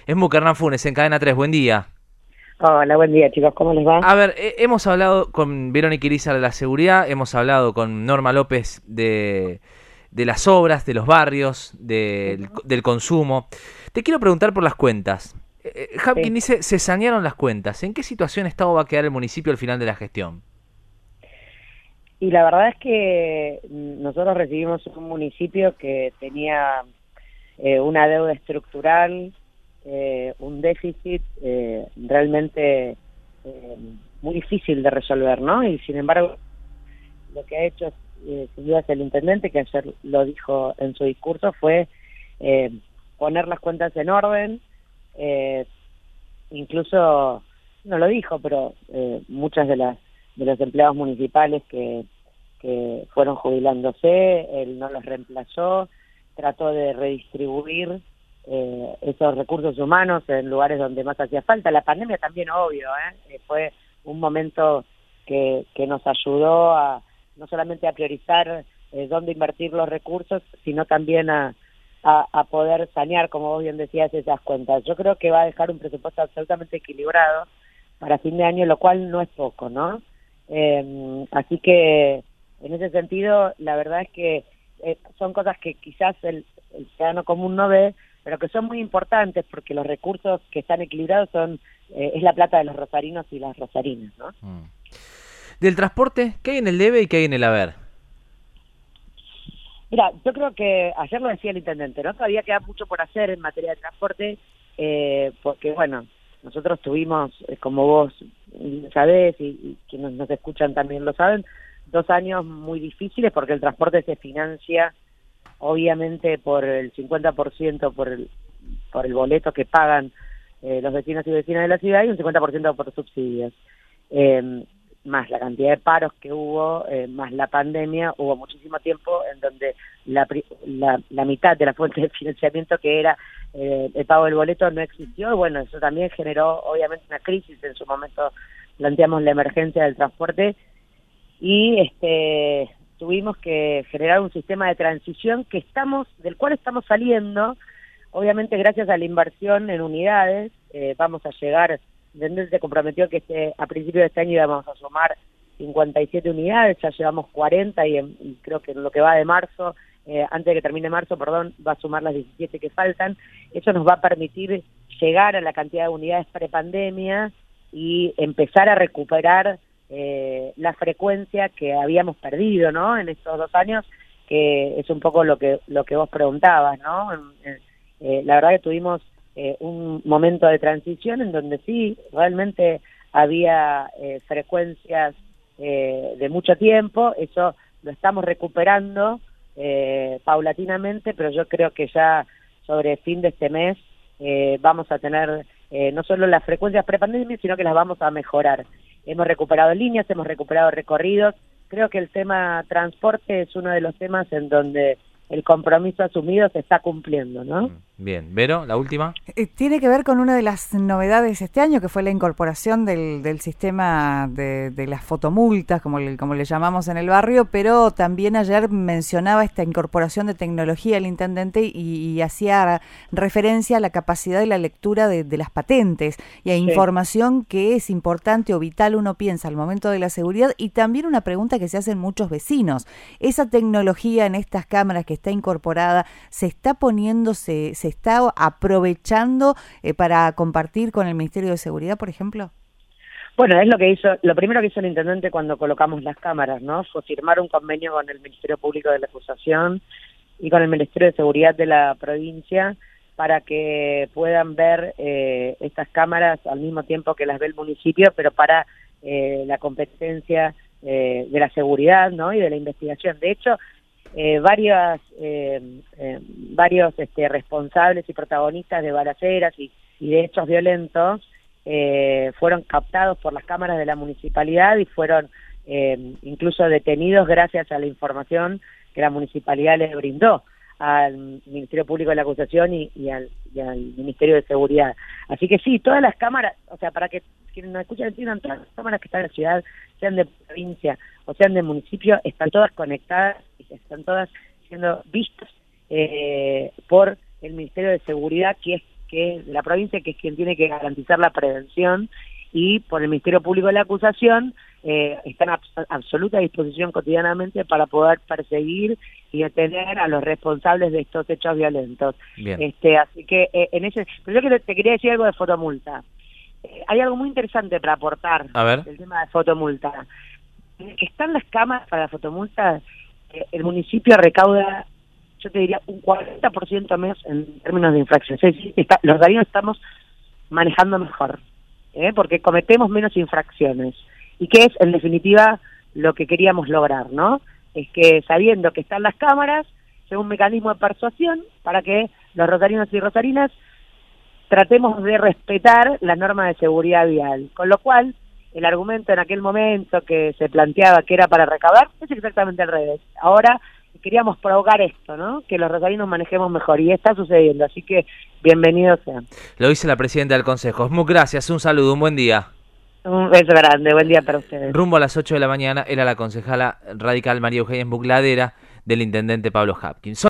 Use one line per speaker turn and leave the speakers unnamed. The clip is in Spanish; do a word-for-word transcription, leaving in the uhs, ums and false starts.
Es Mucarná Funes, en Cadena tres, buen día.
Hola, buen día chicos, ¿cómo les va?
A ver, eh, hemos hablado con Verónica Irizar de la seguridad, hemos hablado con Norma López de, de las obras, de los barrios, del,
Ujú.
del consumo. Te quiero preguntar por las cuentas. Eh, Hapkin
Sí.
dice, se sanearon las cuentas. ¿En qué situación está o va a quedar el municipio al final de la gestión?
Y la verdad es que mm, nosotros recibimos un municipio que tenía eh, una deuda estructural, eh, un déficit eh, realmente eh, muy difícil de resolver, ¿no? Y sin embargo, lo que ha hecho eh, sin duda el intendente, que ayer lo dijo en su discurso, fue eh, poner las cuentas en orden, eh, incluso, no lo dijo, pero eh, muchas de las de los empleados municipales que, que fueron jubilándose, él no los reemplazó, trató de redistribuir eh, esos recursos humanos en lugares donde más hacía falta. La pandemia también, obvio, ¿eh? Fue un momento que, que nos ayudó a no solamente a priorizar eh, dónde invertir los recursos, sino también a A, a poder sanear, como vos bien decías, esas cuentas. Yo creo que va a dejar un presupuesto absolutamente equilibrado para fin de año, lo cual no es poco, ¿no? Eh, así que, en ese sentido, la verdad es que eh, son cosas que quizás el, el ciudadano común no ve, pero que son muy importantes porque los recursos que están equilibrados son eh, es la plata de los rosarinos y las rosarinas, ¿no?
Mm. Del transporte, ¿qué hay en el debe y qué hay en el haber?
Mira, yo creo que ayer lo decía el intendente, ¿no? Todavía queda mucho por hacer en materia de transporte, eh, porque, bueno, nosotros tuvimos, eh, como vos sabés y, y quienes nos escuchan también lo saben, dos años muy difíciles porque el transporte se financia, obviamente, por el cincuenta por ciento por el, por el boleto que pagan eh, los vecinos y vecinas de la ciudad y un cincuenta por ciento por subsidios. Eh, más la cantidad de paros que hubo, eh, más la pandemia, hubo muchísimo tiempo en donde la, la, la mitad de la fuente de financiamiento, que era eh, el pago del boleto, no existió, y bueno, eso también generó obviamente una crisis. En su momento planteamos la emergencia del transporte y este tuvimos que generar un sistema de transición que estamos, del cual estamos saliendo, obviamente gracias a la inversión en unidades. Eh, vamos a llegar, Intendente se comprometió que este, a principios de este año íbamos a sumar cincuenta y siete unidades, ya llevamos cuarenta y, en, y creo que en lo que va de marzo, eh, antes de que termine marzo, perdón, va a sumar las diecisiete que faltan. Eso nos va a permitir llegar a la cantidad de unidades prepandemia y empezar a recuperar eh, la frecuencia que habíamos perdido, ¿no? En estos dos años, que es un poco lo que lo que vos preguntabas, ¿no? Eh, eh, la verdad que tuvimos Eh, un momento de transición en donde sí, realmente había eh, frecuencias eh, de mucho tiempo. Eso lo estamos recuperando eh, paulatinamente, pero yo creo que ya sobre fin de este mes eh, vamos a tener eh, no solo las frecuencias prepandemia, sino que las vamos a mejorar. Hemos recuperado líneas, hemos recuperado recorridos. Creo que el tema transporte es uno de los temas en donde el compromiso asumido se está cumpliendo, ¿no?
Bien, Vero, la última.
Eh, tiene que ver con una de las novedades este año, que fue la incorporación del, del sistema de, de las fotomultas, como le, como le llamamos en el barrio, pero también ayer mencionaba esta incorporación de tecnología el intendente y, y hacía referencia a la capacidad de la lectura de, de las patentes y a
Sí.
información que es importante o vital, uno piensa, al momento de la seguridad, y también una pregunta que se hacen muchos vecinos. ¿Esa tecnología en estas cámaras que está incorporada se está poniéndose... se está aprovechando eh, para compartir con el Ministerio de Seguridad, por ejemplo?
Bueno, es lo que hizo, lo primero que hizo el intendente cuando colocamos las cámaras, ¿no? Fue firmar un convenio con el Ministerio Público de la Acusación y con el Ministerio de Seguridad de la provincia para que puedan ver eh, estas cámaras al mismo tiempo que las ve el municipio, pero para eh, la competencia eh, de la seguridad, ¿no? Y de la investigación. De hecho, Eh, varias, eh, eh, varios este, responsables y protagonistas de balaceras y, y de hechos violentos eh, fueron captados por las cámaras de la municipalidad y fueron eh, incluso detenidos gracias a la información que la municipalidad les brindó al Ministerio Público de la Acusación y, y, al, y al Ministerio de Seguridad. Así que sí, todas las cámaras, o sea, para que quienes nos escuchan entiendan, todas las cámaras que están en la ciudad, sean de provincia o sean de municipio, están todas conectadas y están todas siendo vistas eh, por el Ministerio de Seguridad, que es que de la provincia, que es quien tiene que garantizar la prevención, y por el Ministerio Público de la Acusación eh, están a absoluta disposición cotidianamente para poder perseguir y detener a los responsables de estos hechos violentos.
Bien.
Este, así que eh, en ese, pero yo que te quería decir algo de fotomulta. Eh, hay algo muy interesante para aportar
A ver.
del tema de fotomulta. Desde que están las cámaras para la fotomulta, eh, el municipio recauda, yo te diría, un cuarenta por ciento más en términos de infracciones. Es decir, está, los darinos estamos manejando mejor, ¿eh? porque cometemos menos infracciones. Y que es, en definitiva, lo que queríamos lograr, ¿no? Es que sabiendo que están las cámaras, sea un mecanismo de persuasión para que los rosarinos y rosarinas tratemos de respetar las normas de seguridad vial. Con lo cual, el argumento en aquel momento que se planteaba que era para recaudar, es exactamente al revés. Ahora queríamos provocar esto, ¿no? Que los rosarinos manejemos mejor, y está sucediendo, así que bienvenidos sean.
Lo dice la presidenta del Consejo. Muchas gracias, un saludo, un buen día.
Un beso grande, buen día para ustedes.
Rumbo a las ocho de la mañana era la concejala radical María Eugenia Bucladera del intendente Pablo Hapkin.